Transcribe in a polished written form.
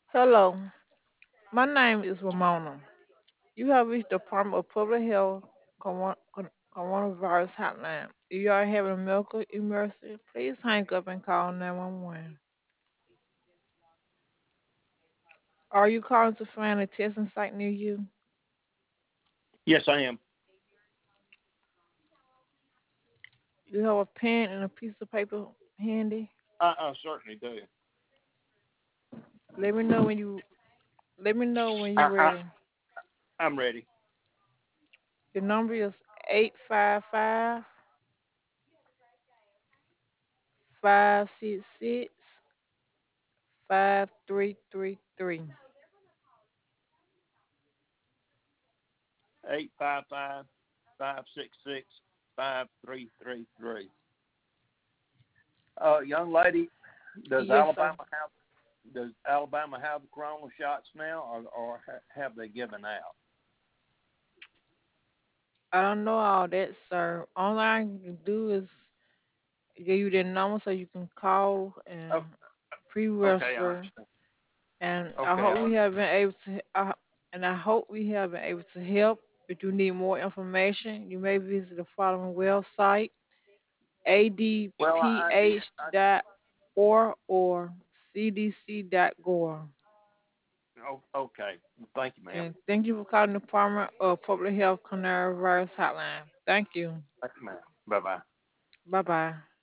Hello, my name is Ramona. You have reached the Department of Public Health coronavirus hotline. If you are having a medical emergency, please hang up and call 911. Are you calling to find a testing site near you? Yes, I am. You have a pen and a piece of paper handy? I certainly do. Let me know when you let me know when I, you're I, ready. I'm ready. The number is 855-566-5333. 855-566-5333. Young lady, does Yes, sir. Alabama have the corona shots now, or have they given out? I don't know all that, sir. All I can do is give you the number so you can call and Oh, okay, I pre-register. understand. And I Okay, hope we have been able to. And I hope we have been able to help. If you need more information, you may visit the following website: well, I did. adph.org or cdc.gov. Okay, thank you, ma'am. And thank you for calling the Department of Public Health Coronavirus Hotline. Thank you. Thank you, ma'am. Bye bye. Bye bye.